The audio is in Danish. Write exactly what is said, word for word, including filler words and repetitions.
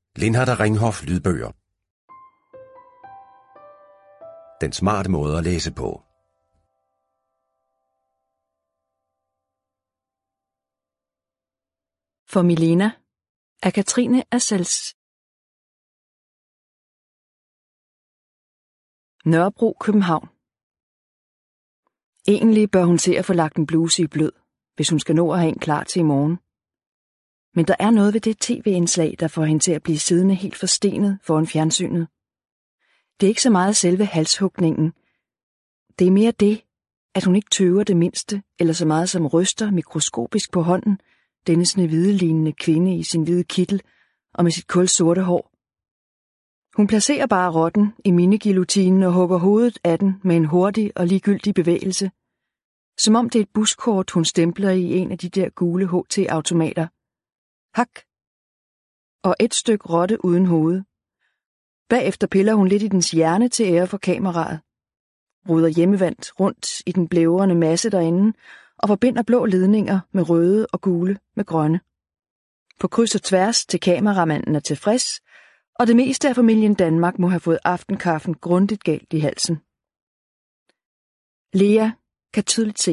Lindhardt og Ringhof lydbøger. Den smarte måde at læse på. For Milena af Katrine Assels. Nørrebro, København. Egentlig bør hun se at få lagt en bluse i blød, hvis hun skal nå at have en klar til i morgen. Men der er noget ved det tv-indslag, der får hende til at blive siddende helt forstenet foran fjernsynet. Det er ikke så meget selve halshugningen. Det er mere det, at hun ikke tøver det mindste, eller så meget som ryster mikroskopisk på hånden, denne snehvide-lignende kvinde i sin hvide kittel og med sit kulsorte hår. Hun placerer bare rotten i minigilotinen og hugger hovedet af den med en hurtig og ligegyldig bevægelse, som om det er et buskort, hun stempler i en af de der gule H T-automater. Hak! Og et stykke rotte uden hoved. Bagefter piller hun lidt i dens hjerne til ære for kameraet, ruder hjemmevandt rundt i den blævrende masse derinde og forbinder blå ledninger med røde og gule med grønne. På kryds og tværs til kameramanden er tilfreds, og det meste af familien Danmark må have fået aftenkaffen grundigt galt i halsen. Lea kan tydeligt se,